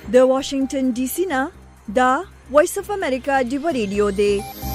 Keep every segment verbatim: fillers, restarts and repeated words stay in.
د واشنگټن ډي سي نه دا وایس اف امریکا ډیو ریډیو دی.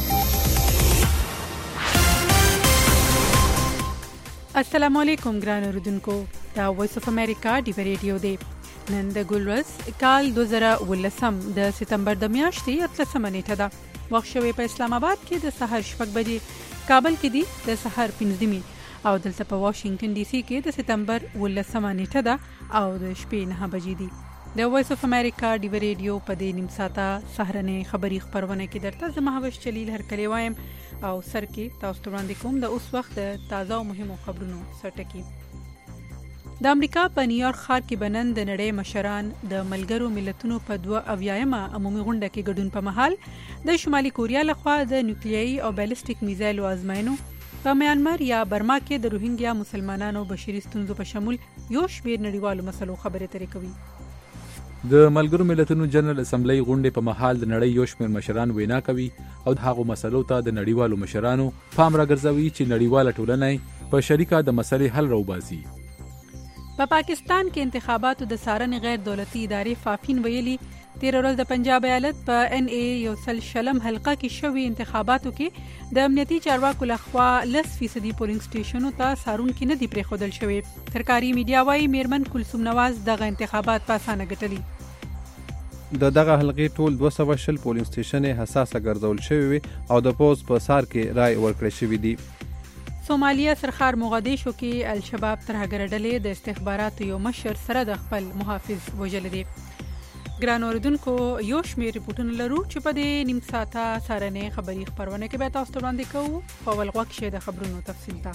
السلام علیکم ګران اوردونکو، دا وایس اف امریکا ډیو ریډیو دی. نن د ګلورس کال دوه زره ولسم د سپتمبر د میاشتې اتلسمه نیټه ده. وخت شوی په اسلام آباد کې د سحر شپږ بجې، کابل کې دی د سحر پنځه نیمې او دلته په واشنگټن ډي سي کې د سپتمبر ولسمه نیټه ده او د شپې نه بجې دي. د وایس اف امریکا ډیو ریډیو په دې نیم ساعته سهرنې خبری خبرونه کې درته زه مهوش چلیل هرکلی وایم او سر کې تاسو ته وړاندې کوم د اوس وخت د تازه او مهمو خبرونو سرټکی. د امریکا په نیویارک ښار کې بنن د نړۍ مشران د ملګرو ملتونو په دوه اویایمه عمومي غونډه کې ګډون په محل د شمالي کوریا لخوا د نیوکلیایي او بیلسټیک میزایلو ازمایښتونو په میانمار یا برما کې د روهینګیا مسلمانانو بشري ستونزو په شمول یو شمېر نړیوالو مسلو خبرې اترې کوي. د ملګرو ملتونو جنرال اسمبلی غونډې په محل د نړۍ یو شمېر مشران وینا کوي او هغو مسلو ته د نړیوالو مشرانو پام راګرځوي چې نړیواله ټولنه په شریکه د مسلې حل راوباسي. په پا پاکستان کې انتخاباتو د څارنې غیر دولتي ادارې فافین ویلي تیر ورځ د پنجاب ایالت په ان ای یو سل شلم حلقه کې شوي انتخاباتو کې د امنیتي چارواکو لخوا لس فیصدي پولینګ سټیشنونو ته څارونکي نه دي پرېښودل شوي. سرکاري میډیا وايي میرمن کلثوم نواز دغه انتخابات په اسانه ګټلي. د دغه حلقې ټول دوه سوه شل پولینګ سټیشنې حساسه ګرځول شوي وي او د پوز په سار کې رای ورکړل شوي دي. سومالیا سرخار موغادیشو کې الشباب ترهګر ډلې د استخباراتو یو مشر سره د خپل محافظ وژلی دی. ګران اوردونکو، یو شمېر ریپورټونه لرو چې په دې نیم ساعته سهارنۍ خبري خبرونه کې به تاسو ته وړاندې کوو. په اول غوږ کې د خبرونو تفصیل ته.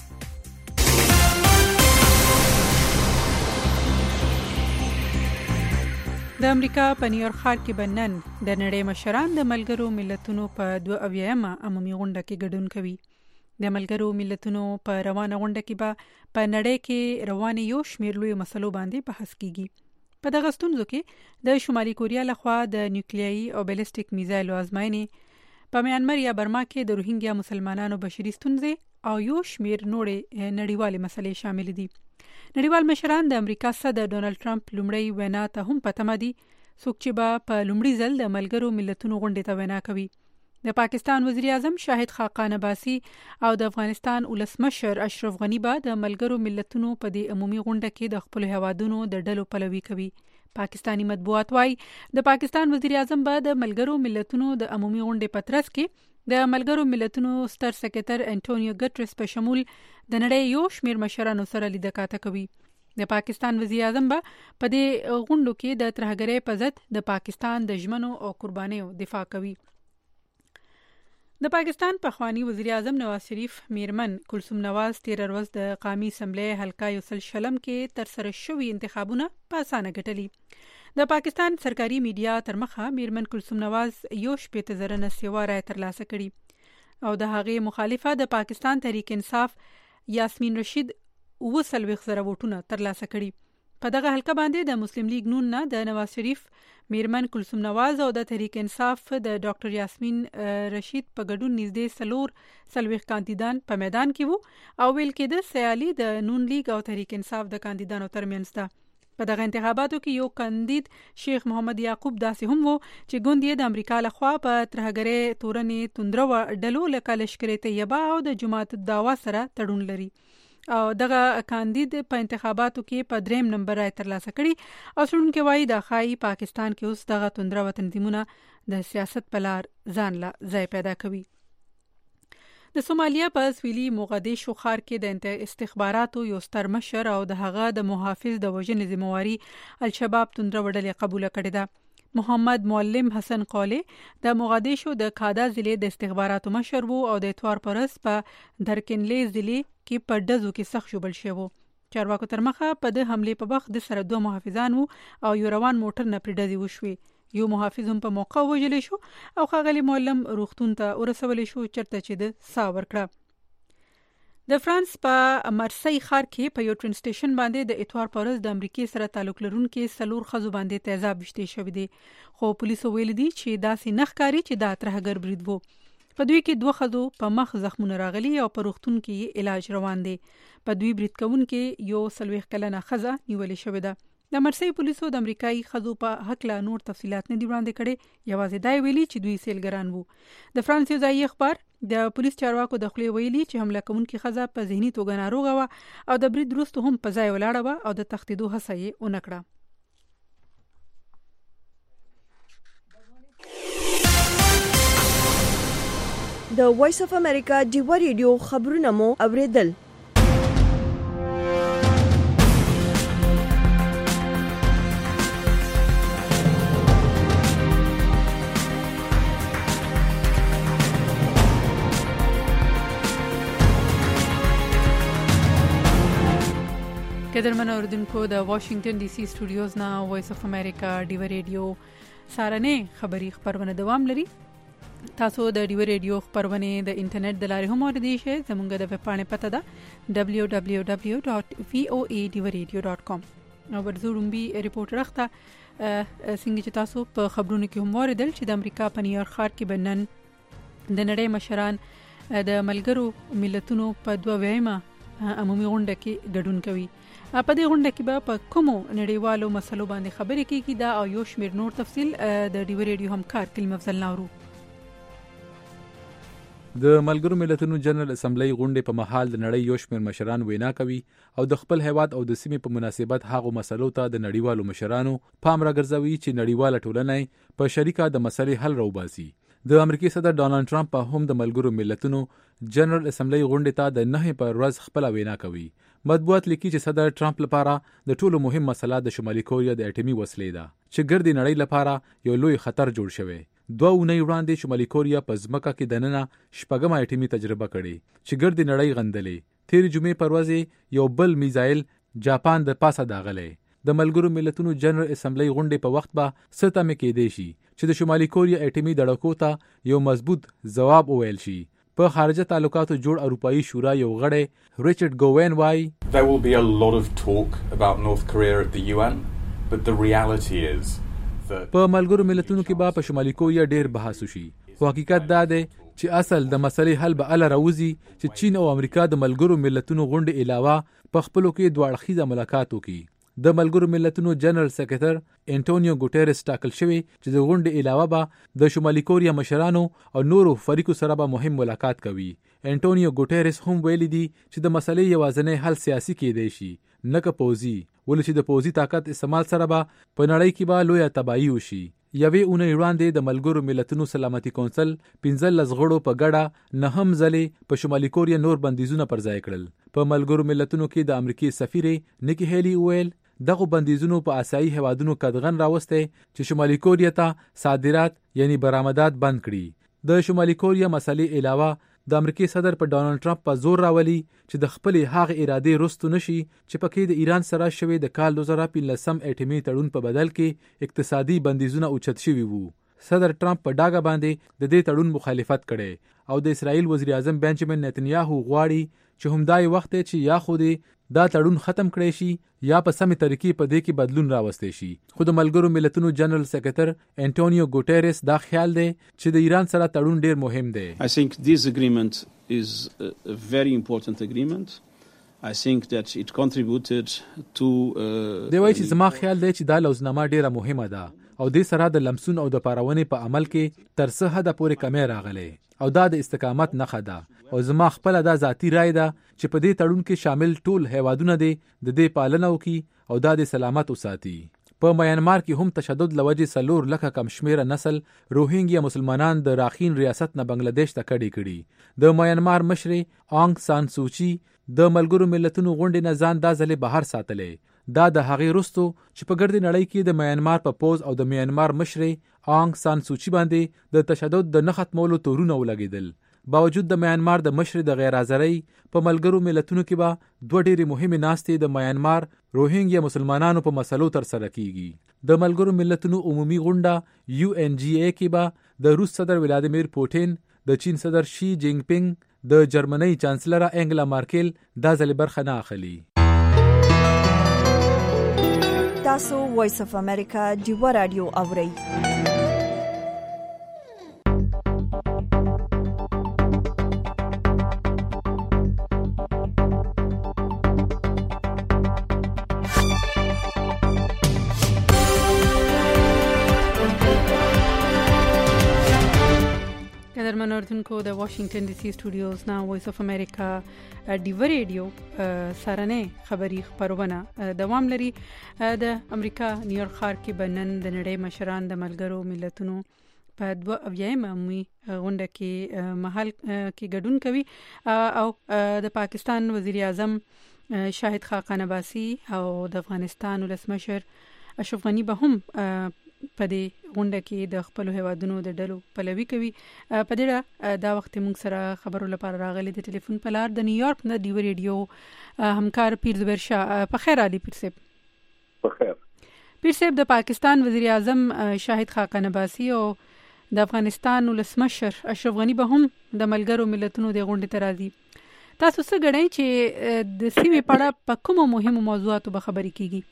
د امریکا په نیویارک ښار کې بنن د نړۍ مشران د ملګرو ملتونو په دوه اویایمه عمومي غونډه کې ګډون کوي. د ملګرو ملتونو په روانه غونډه کې به په نړۍ کې روانې یو شمېر لوی مسلو باندې بحث کیږي. په دغه ستونزو کې د شمالي کوریا لخوا د نیوکلیایي او بیلسټیک میزایلو ازمایښتې، په میانمار یا برما کې د روهینګیا مسلمانانو بشري ستونزې او یو شمېر نورې نړیوالې مسلې شامل دي. نړیوال مشران د امریکا صدر ډونالد ټرمپ لومړی وینا ته هم په تمه دي، څوک چې به په لومړي ځل د ملګرو ملتونو غونډې ته وینا کوي. د پاکستان وزیر اعظم شاهد خاقان عباسي او د افغانستان ولسمشر اشرف غنی به د ملګرو ملتونو په دې عمومي غونډه کې د خپل هوادونو د ډلو پلوي کوي. پاکستانی مطبوعات وايي د پاکستان وزیر اعظم به د ملګرو ملتونو د عمومي غونډې په ترڅ کې د ملګرو ملتونو ستر سکرټر انټونیو ګټرس په شمول د نړۍ یو شمېر مشرانو سره لیدکاته کوي. د پاکستان وزیر اعظم به په دې غونډو کې د ترهګرۍ په ضد د پاکستان د ژمنو او قربانیو دفاع کوي. د پاکستان پخوانی وزیر اعظم نواز شریف میرمن کلثوم نواز تیر ورځ د قومي اسمبلی حلقه یو سل شلم کې ترسره شوي انتخابونه په اسانه ګټلي. د پاکستان سرکاري میډیا تر مخه میرمن کلثوم نواز یو شپېته زره نه سیوا رای ترلاسه کړي او د هغې مخالفه د پاکستان تحریک انصاف یاسمین رشید اوه څلوېښت زره ووټونه ترلاسه کړي. په دغه حلقه باندې د مسلم لیگ نون نه د نواز شریف، میرمن کلثوم نواز او د تحریک انصاف د ډاکټر یاسمین رشید په ګډون نږدې څلور څلوېښت کاندیدان په میدان کې وو او ویل کېده سیالي د نون لیگ او تحریک انصاف د کاندیدانو ترمنځ ده. په دغه انتخاباتو کې یو کاندید شیخ محمد یعقوب داسې هم وو چې ګوند یې د امریکا لخوا په ترهګرۍ تورنې توندرو ډلو لکه لشکر طیبه او د جماعت الدعوه سره تړون لري او دغه کاندید په انتخاباتو کې په دریم نمبر رای ترلاسه کړي او څېړونکي وایي د ښایي پاکستان کې اوس دغه توندرو تنظیمونه د سیاست په لار ځان له ځای پیدا کوي. د سومالیا په سویلي موغادیشو ښار کې د استخباراتو یو ستر مشر او د هغه د محافظ د وژنې ذمہواري الشباب توندرو ډلې قبوله کړې ده. محمد معلم حسن قولی د موغادیشو د کادا ضلع د استخباراتو مشر وو او د اتوار پر ورځ په درکنلی ضلع کې په ډزو کې سخت ژوبل شوی وو. چارواکو تر مخه په د حملې په وخت د سره دوه محافظان وو او یو روان موټر نه پرې ډزې وشوې. یو محافظ هم په موقع وژلی شو او ښاغلی معلم روغتون ته ورسولی شو چېرته چې د ساه ورکړه. د فرانس په مرسی ښار کې په یو ټرین سټیشن باندې د اتوار په ورځ د امریکې سره تعلق لرونکي څلور ښځو باندې تیزاب ویشتې شوي دي، خو پولیسو ویلي دي چې داسې نه ښکاري چې دا ترهګر برید وو. په دوی کې دوه ښځو په مخ زخمونه راغلي او په روغتون کې علاج روان دی. په دوی برید کوونکې یو څلوېښت کلنه ښځه نیولې شوې ده د مرسي پولیسو د امریکایي خزو په حق لا نور تفصيلات نه دی وړاندې کړي. یوازې دا ویلي چې دوی سیلګران وو. د فرانس یو ځایي اخبار د پولیس چارواکو د خولې ویلي چې حمله کوونکې ښځه په ذهني توګه ناروغه وه او د برید وروسته هم په ځای ولاړه وه او د تښتېدو هڅه یې ونه کړه. د وایس اف امریکا ډیوا ریډیو خبرونه مو اوریدل. قدرمن اوردونکو د واشنگټن ډي سي سټوډیوز نه وایس اف امریکا ډیوا ریډیو سارنه خبری خبرونه دوام لري. تاسو د ډیوا ریډیو خبرونه د انټرنیټ د لارې هم اوریدئ شئ. زموږ د ویب پاڼې پته ده دبلیو دبلیو دبلیو ډاټ وی او ای ډیوا ریډیو ډاټ کام. نو ورزورمبي ریپورټ راخته څنګه چې تاسو په خبرونو کې هم اوریدل چې د امریکا په نیویارک ښار کې بنن د نړۍ مشران د ملګرو ملتونو په دوه ویمه عمومي غونډه کې ګډون کوي. په دې غونډه کې به په کومو نړیوالو مسلو باندې خبرې کیږي دا او یو شمېر نور تفصیل د ډیوا ریډیو همکار کلیم افضل ناورو. د ملګرو ملتونو جنرال اسمبلی غونډې په مهال د نړۍ یو شمېر مشران وینا کوي او د خپل هیواد او د سیمې په مناسبت هغو مسلو ته د نړیوالو مشرانو پام راګرځوي چې نړیواله ټولنه په شریکه د مسلې حل راوباسي. د امریکای صدر ډانلډ ټرمپ په هم د ملګرو ملتونو جنرال اسمبلی غونډې ته د نه په ورځ خپل وینا کوي. مطبوعات لیکي چې صدر ټرمپ لپاره د ټولو مهم مسله د شمالي کوریا د اټومي وسلې ده چې ګردي نړۍ لپاره یو لوی خطر جوړ شوی. دوه اونۍ وړاندې شمالي کوریا په ځمکه کې دننه شپږم اټومي تجربه کړې چې ګردي نړۍ غندلې. تیر جمعې پر ورځ یو بل میزایل جاپان د پاسه داغلی. د ملګرو ملتونو جنرال اسمبلی غونډې په وخت به څه تمې کېدې شي چې د شمالي کوریا اټومي دړکو ته یو مضبوط ځواب وویل شي. په خارجه تعلقاتو جوړ اروپאי شورا یو غړی ریچارډ ګوین وایي There will be a lot of talk about North Korea at the U N, but the reality is that په ملګرو ملتونو کې به په شمالي کوریا ډیر بحث وشي. خو حقیقت دا دی چې اصل د مسلې حل به ال راوځي چې چین او امریکا د ملګرو ملتونو غونډې علاوه په خپلو کې دوه اړخیزه ملاقات وکړي. د ملګرو ملتونو جنرال سکرټر انټونیو ګوټيرس ټاکل شوی چې د غونډې علاوه به د شمالي کوریا مشرانو او نورو فریقو سره به مهم ملاقات کوي. انټونیو ګوټيرس هم ویلي دی چې د مسلې یوازینی حل سیاسي کېدای شي نه که پوځي، ولې چې د پوځي طاقت استعمال سره به په نړۍ کې به لویه تباهي وشي. یوې اونۍ وړاندې د ملګرو ملتونو سلامتي کونسل پنځلس غړو په ګډه نهم ځلې په شمالي کوریا نور بندیزونه پر ځای کړل. په ملګرو ملتونو کې د امریکای سفیر نیکی هیلی ویل دغه بندیزونو په آسیایي هوادونو قدغن راوسته چې شمالي کوریا ته صادرات یعنی برآمدات بند کړي. د شمالي کوریا مسلې علاوه د امریکای صدر په ډانلډ ټرمپ په زور راولي چې د خپل هغه ارادې رستو نشي چې پکې د ایران سره شوی د کال دوه زره پنځلسم اټومي تړون په بدل کې اقتصادي بندیزونه اوچت شوي وو. صدر ټرمپ په ډاګه باندې د دې تړون مخالفت کړي او د اسرائیل وزیر اعظم بنجامین نتنیاهو غواړي چې همدای وخت چې یا خو دې دا تړون ختم کړي شي یا په سمې طریقې په دې کې بدلون راوستي شي. خو د ملګرو ملتونو جنرال سکرټر انټونیو ګوټيرس دا خیال دی چې د ایران سره تړون ډیر مهم دی. I think this agreement is a very important agreement. I think that it contributed to uh, دی وایي چې زما خیال دی چې دا لوزنامه ډیره مهمه ده او د سره د لمسون او د پارونې په عمل کې تر څه حد پورې کمی راغلی او دا د استقامت نښه ده او زما خپل دا ذاتی رائے ده چې په دې تړون کې شامل ټول هیوادونه دي د دې پالنه وکړي او دا د سلامت وساتي. په میانمار کې هم تشدد لوجې سلور لکه کم شمیره نسل روهینګیا مسلمانان د راخین ریاست نه بنگلاديش ته کډې کړي. د میانمار مشر آنګ سان سوچي د ملګرو ملتونو غونډې نه ځان دا ځلې بهر ساتلې. دا د هغې وروسته چې په ګردې نړۍ کې د میانمار په پوز او د میانمار مشر آنګ سان سوچي باندې د تشدد د نه ختمولو تورونه ولګېدل. باوجود د میانمار د مشر د غیر حاضرۍ په ملګرو ملتونو کې به دوه ډېرې مهمې ناستې د میانمار روهینګیا مسلمانانو په مسلو تر سره کیږي. د ملګرو ملتونو عمومي غونډه یو ان جی اے کې به د روس صدر ولادیمیر پوټین، د چین صدر شي جینګ پینګ، د جرمنۍ چانسلر انګلا مارکل دا ځلې برخه نه اخلي. تاسو وایس اف امریکا ډیوا رادیو اورئ. قدرمن اوردونکو د واشنگټن ډي سي سټوډیوز نه وایس اف امریکا ډیو ریډیو سرانه خبری خبرونه دوام لري. د امریکا نیویارک ښار کې بنن د نړۍ مشران د ملګرو ملتونو په دوه اویایم عمومي غونډه کې محل کې ګډون کوي او د پاکستان وزیر اعظم شاهد خاقان عباسي او د افغانستان ولسمشر اشرف غنی به هم په دې غونډه کې د خپل هیوادونو د ډلو پلوي کوي. په دې دا وخت موږ سره خبرو لپاره راغلي د ټلیفون په لار د نیویارک نه ډیو ریډیو همکار پیر زبیر شاه. په خیر علي پیر صاحب. په خیر پیر صاحب. د پاکستان وزیر اعظم شاهد خاقان عباسي او د افغانستان ولسمشر اشرف غنی به هم د ملګرو ملتونو د غونډې ته راځي. تاسو څه ګڼئ چې د سیمې په اړه په کومو مهمو موضوعاتو به خبرې کیږي؟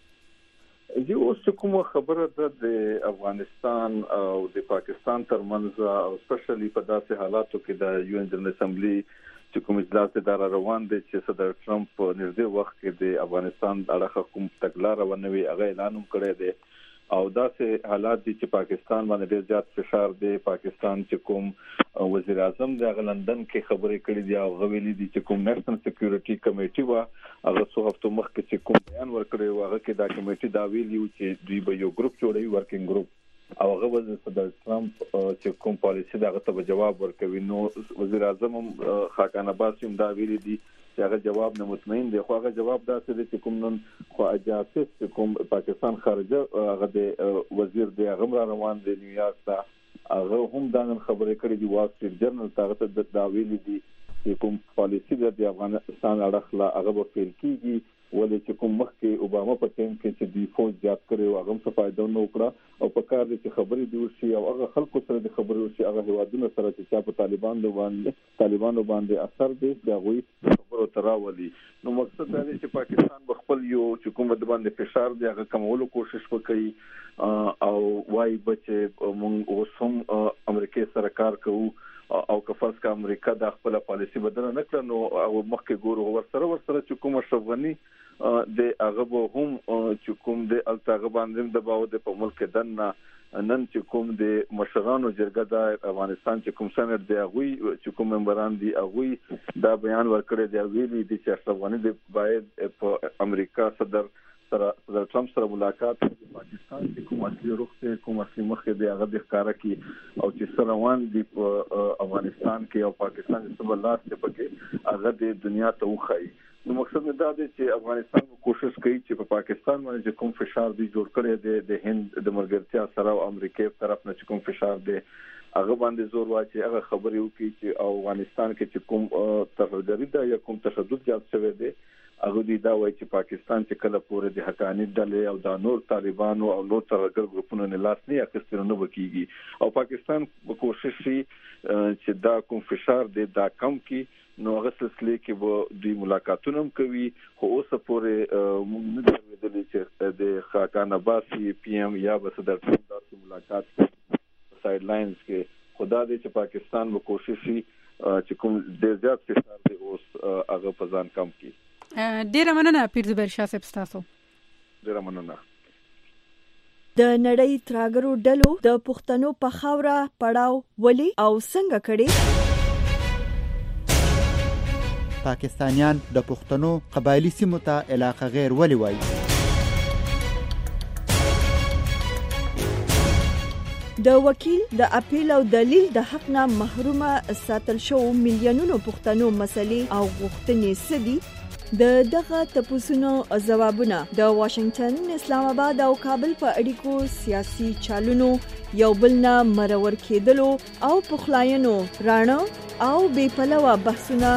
زه اوس کوم خبره ده د افغانستان او د پاکستان ترمنځ او سپیشلی په داسې حالاتو کې د یو ان جنرال اسمبلی چې کوم اجلاس دار روان دي چې صدر ټرمپ په نږدې وخت کې د افغانستان اړه کوم تګلارې ونوي هغه اعلان کړی دی او داسې حالات دي چې پاکستان باندې ډېر زیات فشار دی. پاکستان چې کوم وزیر اعظم د لندن کې خبرې کړې دي او غوېلې دي چې کوم نېشنل سکیورټي کمیټي وا هغه څو هفتو مخکې چې کوم بیان ورکړی و هغه کې دا کمیټي دا ویلي و چې دوی به یو ګروپ جوړوي ورکینګ ګروپ او هغه وزیر صدر ټرمپ چې کوم پالیسي دا غته جواب ورکوي. نو وزیر اعظم خاقان عباسي هم دا ویلي دي هغه جواب نه مطمئن دی خو هغه جواب داسې دی چې کوم نن خو اجازه چې کوم پاکستان خارجه هغه د وزیر دی هغه را روان دی نیویارک ته هغه هم دا نن خبرې کړې دي وال سټریټ جرنل ته ته دا ویلي دي چې کوم پالیسي د افغانستان اړخلا هغه به فیل کیږي ولې چې کوم مخکې اوباما په ټیم کې چې دی فوج زیات کړي او هغه څه فائدہ نه وکړه او په کار دي چې خبرې دی وشي او هغه خلکو سره د خبرې وشي هغه هوادونو سره چې په طالبان باندې طالبانو باندې اثر دی دا غوي خبرو تراولي. نو مقصد دا دی چې پاکستان خپل یو چې کوم د باندې فشار دی هغه کمولو کوشش وکړي او وايي بچي موږ اوس هم امریکای سره کار کوو او کفاس کا امریکا د خپل پالیسی بدل نه کړ نو او مخکې ګورو ور سره ور سره چې کوم اشرف غنی د هغه هم چې کوم د التاغه باندې د باو د په ملک دنه نن چې کوم د مشرانو جرګه د افغانستان چې کوم سند دی هغه چې کوم ممبران دي هغه دا بیان ورکړی دی ویلي دي چې اشرف غنی د باید په امریکا صدر سره صدر ټرمپ سره ملاقات د پاکستان چې کوم اصلي رخصه کوم اصلي مخه دی هغه د ښکارا کی او چې سره روان دي په افغانستان کې او پاکستان چې بل لاس ته پکې هغه د دنیا ته وخی. نو مقصد دا دی چې افغانستان کوشش کوي چې په پاکستان باندې کوم فشار دی جوړ کړي دی د هند د مرګرتیا سره او امریکای په طرف نه کوم فشار دی هغه باندې زور واچي هغه خبرې وکړي چې افغانستان کې چې کوم تفرقه ده یا کوم تشدد زیات شوی دی هغه دی دا وایي چې پاکستان چې کله پورې د حقانی ډلې او د نور طالبانو او نور ترګر ګروپونو نه لاس نه اخیستل نه وکړي او پاکستان په کوشش شي چې دا کوم فشار دی دا کم کړي. نو هغه سلسله کې به دوی ملاقاتونه هم کوي خو اوس پورې موږ نه درېدلې چې د خاقان عباسي پی ایم یا به صدر ټرمپ سره ملاقات سایډ لاینز کې خدا دې چې پاکستان به کوشش شي چې کوم ډېر زیات فشار دی اوس هغه په ځان کم کړي. ډیره مننه پیر زبیر شاه صاحب تاسو. ډیره مننه. د نړۍ تراګرو ډلو د پښتنو په خاوره پړاو ولي او څنګه کړي؟ پاکستانیان د پښتنو قبایلی سیمو ته علاقه غیر ولي وایي؟ د وکیل د اپیل او دلیل د حق نه محرومه ساتل شو میلیونونو پښتنو مسلې او غوښتنې سدي د دغه تپوسونو جوابونه د واشنگټن، اسلام آباد او کابل په اړیکو سیاسي چالونو یو بل نه مرور کېدلو او پخلاینو رانه او بې پلوه بحثونه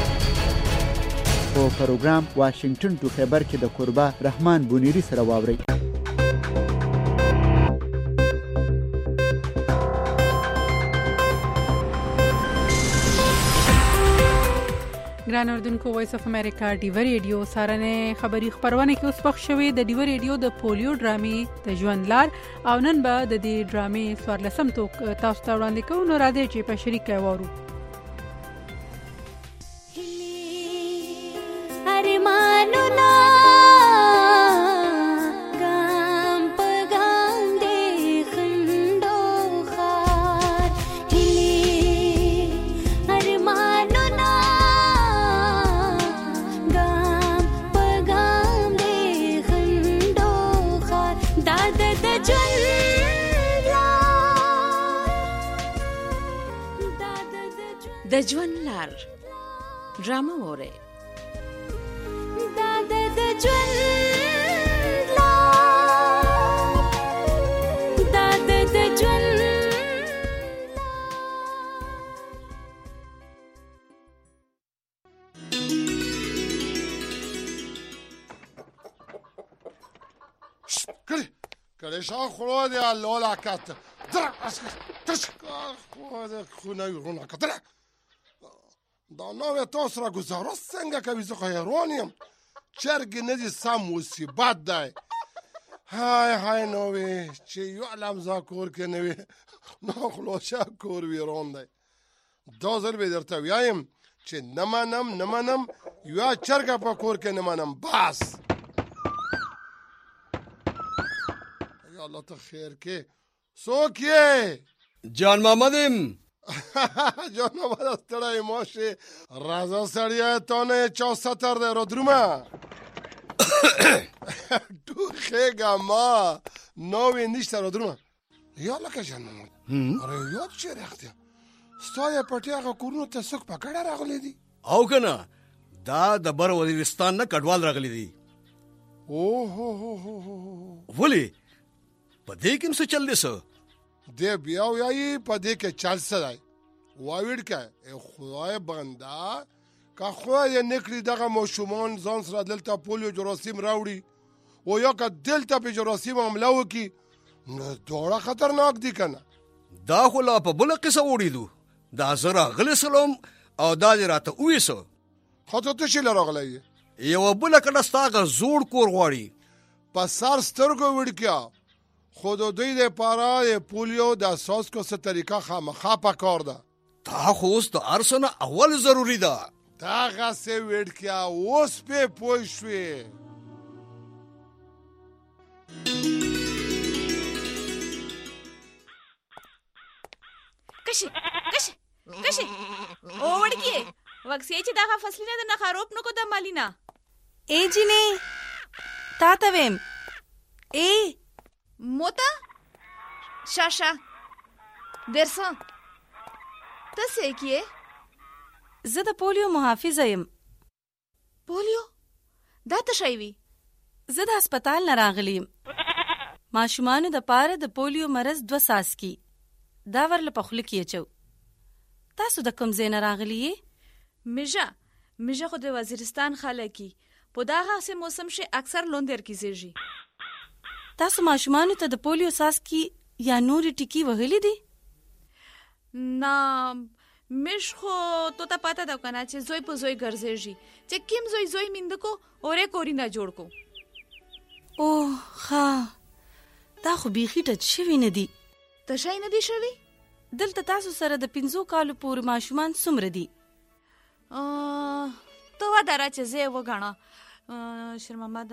په پروګرام واشنگټن ټو خبر کې د قربا رحمان بونیری سره واوري. ګران اردوونکو وایس اف امریکا ډیو ریډیو سارنه خبری خبرونه کې اوس وخت شوي د ډیو ریډیو د پولیو ډرامې د ژوند لار او نن به د دې ډرامې سوارلسم توک تاسو ته وړاندې کوو. نو راځئ چې په شریکه وورو. Hey د ژوند لار ډرامه وره دا د ژوند لار دا د ژوند کله کله شاه خلو دی الله لا کات در تش خو دا خو نه ورونه کتل دا نو تاسو را گزاره څنګه کوي زه خیرونیم چرګ نه دي سم مصیبت دی هاي هاي نو وی چې یو علم ز کور کې نه وی نو خلاصه کور ویرون دی دا زر به درته وایم چې نه منم نه منم یو چرګ په کور کې نه منم بس یا الله ته خیر کې څوک یې جان محمدم جان محمد ستړی ماشه راځه سړیه ته نه چا ستر دی را درومه ټوخېږه ما نوې نشته را درومه یا لکه جان محمد اره یاد چې رښتیا ستا یې پټې هغه کورونو ته څوک په ګډه راغلی دي او که نه دا د بر وزیرستان نه کډوال راغلی دي اوهو ولې په دې کې څه چل دی څه دی بیا وایي په دې کې چل څه دی واویډ که خدای بنده که خدای یې نه کړي دغه ماشومان ځان سره دلته پولیو جراثیم راوړي او یا که دلته په جراثیم حمله وکړي نو دواړه خطرناک دي که نه دا خو لا په بله قصه وړېدو دا زه راغلی سلم او دا دې راته وویسه خو ته څه شي له راغلی یې یوه بله کډه ستا هغه زوړ کور غواړي په سر سترګو وړکیا خو د دوی دپاره د پولیو د څاڅکو څه طریقه خامخا پکار ده دا خو اوس د هر څه نه اول ضروري ده دغسې وړکیا اوس پې پوه شوې کشي کشي کشي او وړکې وکسې چې دغه فصلونه د نخاروب نکو د مالینا ای جینې تا ته ویم ای موتا شاشا درسان تاسې کیه زه د پولیو محافظه یم پولیو دا ته شی وی زه د هسپتال نه راغلی یم ماشومانو د پاره د پولیو مرض دوه څاڅکي دا ورله په خوله کې اچو تاسو د کوم ځای نه راغلی یې میژه میژه خو د وزیرستان خلک په دغه سه موسم شي اکثر لوندر کیږي تاسو ماشومانو ته د پولیو څاڅکي یا نورې ټیکي وهلې دي نه مش خو تو ته پاته ده کنه چې زوی په زوی ګرځېږي چې کیم زوی زوی میندکو اورې کوری نه جوړ کو اوه ښه دا خو بیخي ټچ شوي نه دي ته شی نه دي شوي دلته تاسو سره د پنځو کالو پورې ماشومان څومره دي ته ودره چې زه یې وګڼه شېرمحمد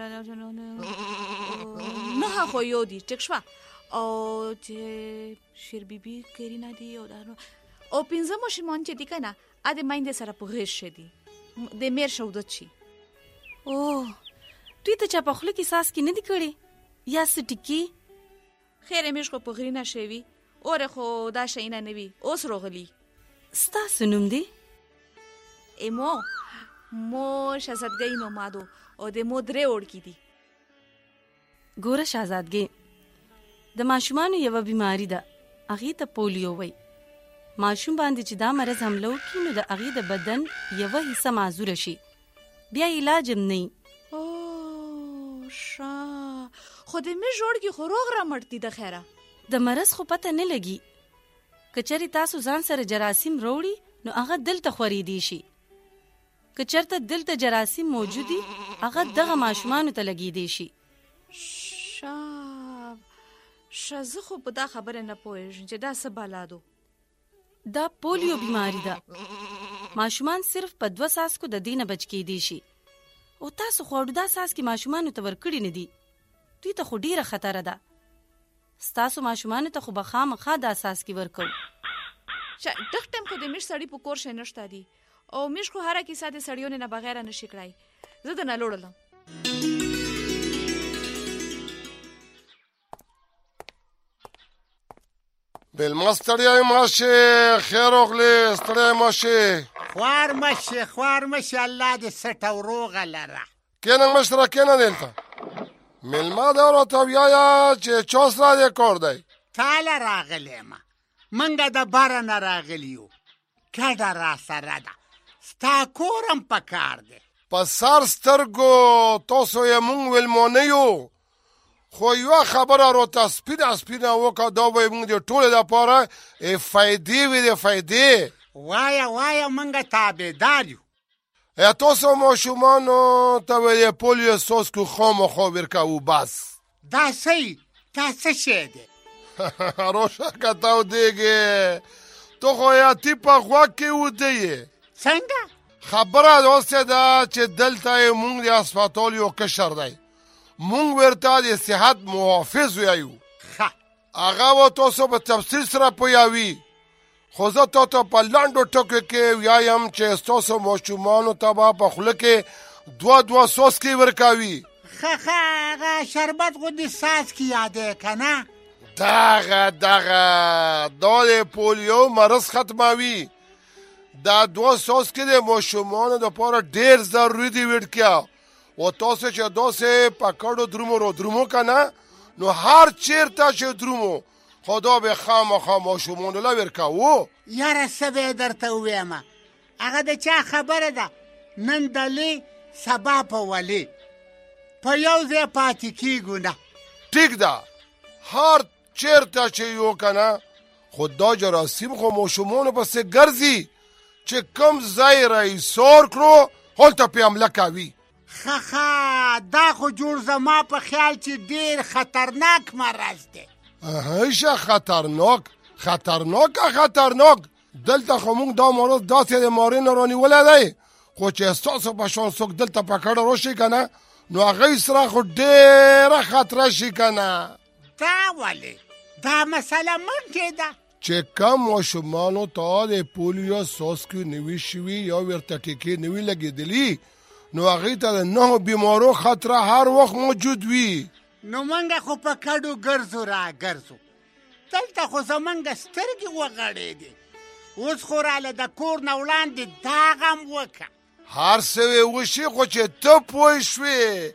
نه خو یو دي ټیک شوه او چې شیر بیبي کرینا دي او او پنځه ماشومان چې دي که نه ا د میندې سره په غېږ شه دي د میر شودت شي اوه دوی ته چا په خوله کې څاڅکي نه دي کړي یا څه ټیکي خیر میش خو په غرینه شوي اوره خو دا شیونه نه وي اوس راغلي ستاسو نوم دی ایمو مو شهزادګۍ نومادو او د مو درې وړکي دي ګوره شهزادګۍ د ماشومانو یوه بیماری ده هغې ته پولیو وایي ماشوم باندې چې دا مرض حمله وکړي نو د هغې د بدن یوه حصه معذوره شي بیا علاج هم نه وي اوه ښه خو د مې جوړګي خو روغ رامړتي د خیره د مرض خو پته نه لګي که چېرې تاسو ځان سره جراثیم راوړي نو هغه دلته خورېدی شي که چېرته دلته جراثیم موجود دي هغه دغه ماشومانو ته لګېدی شي ښه ښه زه خو په دا خبره نه پوهېږم چې دا څه بلا دو دا پولیو بیماری ده ماشومان صرف په دوه څاڅکو د دې نه بچ کېدی شي او تاسو خو دا څاڅکي ماشومانو ته ورکړي نه دي دوی ته خو ډېره خطره ده ستاسو ماشومانو ته خو به خامخا دا څاڅکي ورکوو دغه ټایم خو د میش سړي په کور شی نشته دي او میش خو هره کیسه د سړیو نه بغیر نه شي کړای زه د نه لوړلم مېلمه ستړی ماشې خیر وغلې ستړی ماشې خوار مشې خوار مشې الله دې سټه وروغه لره کېنه مشره کېنه دلته مېلمه دی راته ویایه چې چا سره دې کار دی تاله راغلی یم منګه د بره نه راغلي یو کډه را سره ده ستا کور هم په کار دی په سر سترګو تاسو یې مونږ ویلمانه یو خو یوه خبره راته سپینه سپینه وکړه دا به یې مونږ د ټولې دپاره فایدې وي د فایدې وایه وایه منګه تابعدار یو ای تاسو ماشومانو ته به د پولیو څاڅکو خامخا ورکوو بس دا صحیح دا څه شی دی راشه که تودېږې تو خو یاتي په غوږ کې وده یې څنګه خبره داسې ده چې دلته یې مونږ د هسپتال یو کشر دی مونږ ورته د صحت محافظ ویایو هغه به تاسو په تفصیل سره پوهوي خو زه تا ته په لنډو ټکو کې ویایم چې ستاسو ماشومانو ته به په خوله کې دوه دوه څاڅکي ورکوي ښه ښه هغه شربت غوندې څاڅکي یادی که نه دغه دغه دا د پولیو مرض ختموي دا دوه څاڅکي د ماشومانو دپاره ډېر ضروري دي ویډکیا و تاسو چې داسې په کډو درومو رو درومو که نه نو هر چیرته چې درومو خو دا به خامخا ماشومانو له ورکوو یاره څه به یې درته ووایم هغه د چا خبره ده نن دلې سبا په ولې په یو ځای پاتې کېږو نه ټیک ده هر چیرته چې یو که نه خو دا جراثیم خو ماشومانو پسې ګرځي چې کوم ځای را ایسار کړو هلته پې حمله کوي ښه ښه دا خو جوړ زما په خیال چې ډېر خطرناک مرض دی هیشه خطرناک خطرناک خطرناک دلته خو مونږ دا مرض داسې د مارۍ نه رانیولی دی خو چې ستاسو په شان څوک دلته په کډه راشي که نه نو هغوی سره خو ډېره خطره شي که نه دا ولې دا مسله ممکې ده چې کم ماشومانو ته د پولیو څاڅکي نوي شوي یا ورته ټیکې نوي لګېدلي نو هغوی ته د نهو بیمارو خطره هر وخت موجود وي نو منګه خو په کډو ګرځو را ګرځو دلته خو زمونږ سترګې وغړېدې اوس خو راله د کور نه وړاندې دا غم وکړه هر څه وې وشي خو چې ته پوه شوې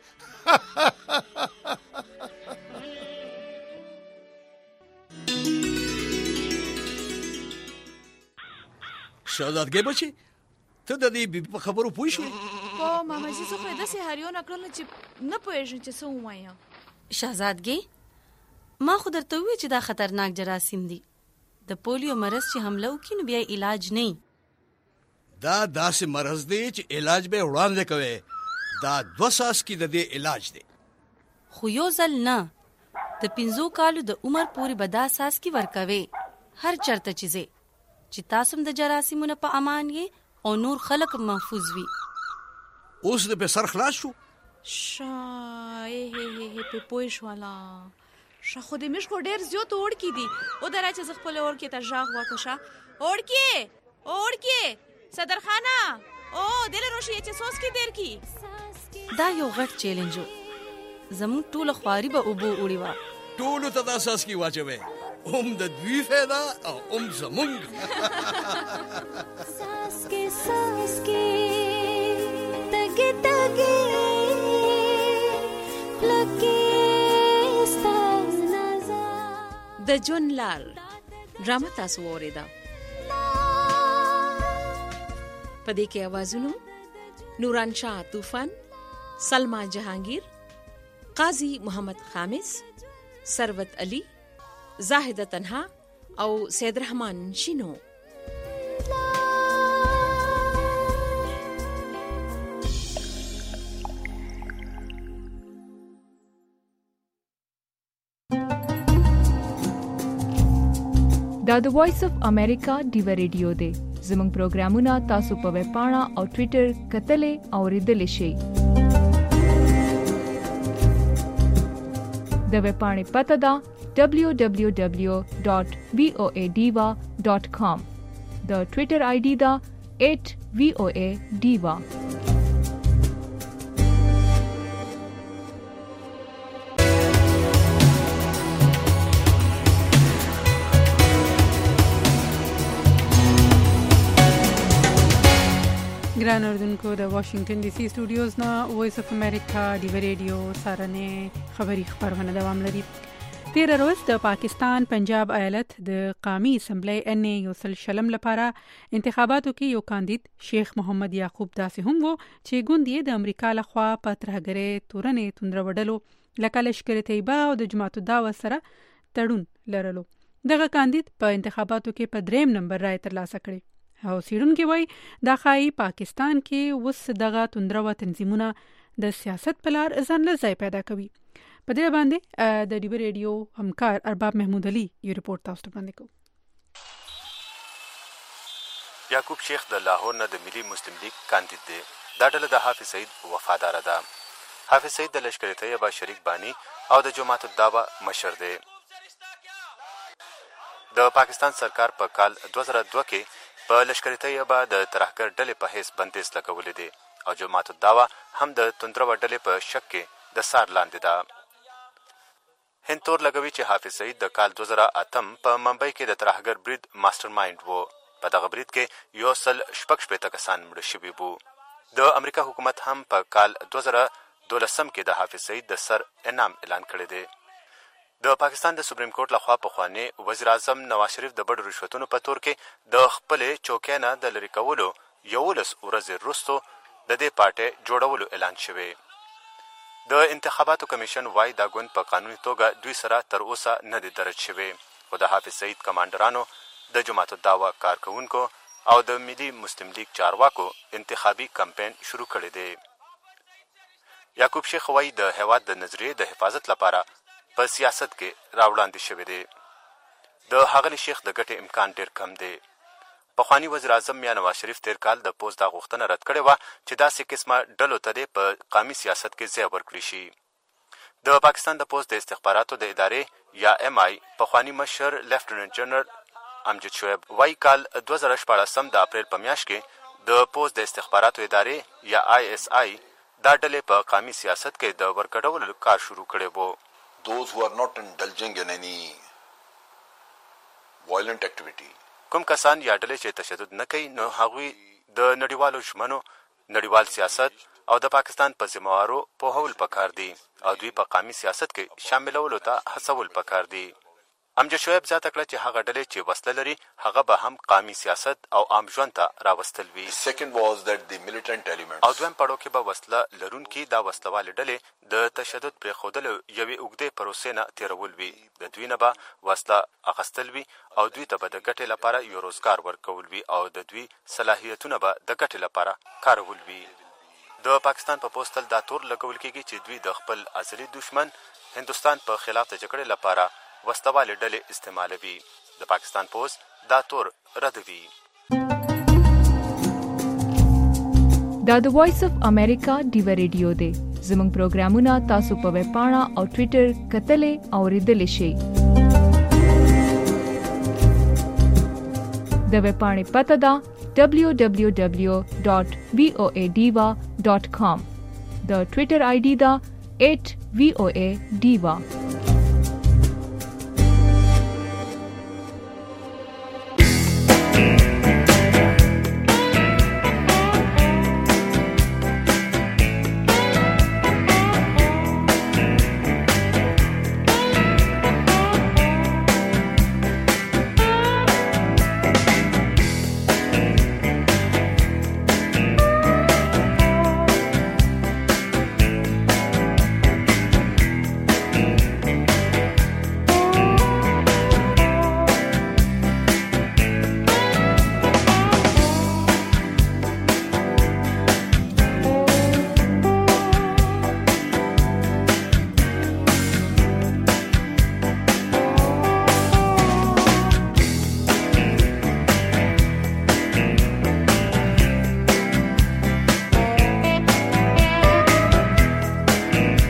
شهزادګۍ بچې ته د دې بیبي په خبرو پوه شوې هو ماماجي زه خو یې داسې هریونه کړله چې نه پوهېږم چې څه ووایم شهزادګۍ ما خو درته وویل چې دا خطرناک جراثیم دي د پولیو مرض چې حمله وکړي نو بیا علاج نه دا داسې مرض دی چې علاج به وړاندې کوي دا دوه څاڅکي د دې علاج دی خو یو ځل نه د پنځو کالو د عمر پورې به دا څاڅکي ورکوي هر چرته چې ځې چې تاسو هم د جراثیمونو په امان یې او نور خلک محفوظ وي اوس د په سر خلاص شو شا ای هی هی په پوه شوالا شا خو دې مش خو ډېر زیات وړکي دي او دا چې زه خپل وړکي ته ژغ وکړه وړکي وړکي صدرخانه او دل روشي چې سوس کې دیر کی دا یو غټ چیلنج زمون ټول خواري به اوبو وړي وا ټول ته دا ساس کی واچوي اوم د دوی فایده او اوم زمونږ ساس کې ساس کې تګ تګ لکه ستاسو د جون لال ډرامه تاسو اوریدا پدې کې आवाजونو نوران شاه طوفان سلمہ جهانگیر قاضی محمد خامس ثروت علی زاهده تنها او سید رحمان شینو دا د وایس اف امریکا ډیو ریډیو دی زموږ پروگرامونه تاسو په ویب پاڼه او ټوئیټر کتلې او ریډلې شئ د ویب پاڼې پته ده دبليو دبليو دبليو ډاټ وی او ای ډیوا ډاټ کام د ټوئیټر آی ډي ده ایټ وی او ای ډیوا ګران اردوونکو د واشنگټن ډي سي سټوډیوز نه وایس اف امریکا ډیو ریډیو سارنه خبری خبرونه دوام لري. تیر ورځ د پاکستان پنجاب ایالت د قومي اسمبلی ان یو سل شلم لپاره انتخاباتو کې یو کاندید شیخ محمد یعقوب داسې هم وو چې ګوندې د امریکا لخوا په ترهګرۍ تورنې توندره وډلو لکه لشکر طیبه او د جماعت الدعوه سره تړون لرلو. دغه کاندید په انتخاباتو کې په دریم نمبر رای ترلاسه کړي او سیډونکي وای دا خای پاکستان کې وس دغه توندره تنظیمونه د سیاست په لار ځان له ځای پیدا کوي. په دې باندې د ډیو ریډیو همکار ارباب محمود علي یو رپورټ تاسو ته وړاندې کوي. یعقوب شیخ د لاهور نه د ملي مسلم لیگ کاندید دی. دا ډله د حافظ سعید وفادار ده. حافظ سعید د لشکر طیبه شریک بانی او د جماعت الدعوه مشر دی. د پاکستان سرکار په کال دوه زره دوه کې په لشکر طیبه د ترهګر ډلې په حیث بندیز لګولې دي او جماعت الدعوه هم د توندره ډلې په شک کې د سار لاندې ده. هند تور لګوي چې حافظ سعید د کال دوه زره اتم په ممبئی کې د ترهګر برید ماستر مایند وو. په دغه برید کې یو سل شپږ شپېته کسان مړه شوي وو. د امریکا حکومت هم په کال دوه زره دولسم کې د حافظ سعید د سر انعام اعلان کړی دی. د پاکستان د سپریم کورټ لخوا پخوانی وزیر اعظم نواز شریف د بډو رشوتونو په تور کې د خپلې چوکۍ نه د لرې کولو یولس ورځې وروسته د دې پارټۍ جوړولو اعلان شوی. د انتخاباتو کمیشن وايي دا ګوند په قانوني توګه دوی سره تر اوسه نه دی درج شوی، خو د حافظ سعید کمانډرانو، د جماعت الدعوه کارکوونکو او د ملي مسلم لیگ چارواکو انتخابي کمپاین شروع کړی دی. یعقوب شیخ وايي د هیواد د نظریې د حفاظت لپاره په سیاست کې راوړاندې شوی دی. د ښاغلي شیخ د ګټې امکان ډیر کم دی. پخوانی وزیر اعظم یا نواز شریف تیر کال د پوز دا غوښتنه رد کړې وه چې داسې قسمه ډلو ته دې په قومي سیاست کې ځای ورکړی شي. د پاکستان د پوز د استخباراتو د ادارې یا ایم آی پخوانی مشر لیفټننټ جنرال امجد شعیب وايي کال دوه زره شپاړسم د اپریل په میاشت کې د پوز د استخباراتو ادارې یا آی ایس آی دا ډلې په قومي سیاست کې د ورګډولو کار شروع کړی وو. Those who are not indulging in any violent activity. کوم کسان یا ډلې چې تشدد نه کوي نو هغوی د نړیوالو ژمنو، نړیوال سیاست او د پاکستان په ذمہوارو پوهول پکار دي او دوی په قومي سیاست کې شاملولو ته هڅول پکار دي. امجد شعیب زیاته کړه چې هغه ډلې چې وسله لري هغه به هم قومي سیاست او عام ژوند ته راوستل وي. Second was that the militant elements او دویم پړاو کې به وسله لرونکي دا وسلوالې ډلې د تشدد پرېښودلو یوې اوږدې پروسې نه تېرول وي. د دوی نه به وسله اخیستل وي او دوی ته به د ګټې لپاره یو روزګار ورکول وي او د دوی صلاحیتونه به د ګټې لپاره کارول وي. د پاکستان په پوستل دا تور لګول کېږي چې دوی د خپل ازلي دشمن هندوستان په خلاف د جګړې لپاره وسلوالې ډلې استعمالوي. د پاکستان پوز دا تور ردوي. دا د وایس اف امریکا ډیو ریډیو دی. زموږ پروګرامونه تاسو په ویب پاڼه او ټوئیټر کتلې او ریډلې شئ. د ویب پاڼې پته ده دبلیو دبلیو دبلیو ډاټ وی او ای ډیوا ډاټ کام. د ټوئیټر آی ډي ده ایټ وی او ای ډیوا.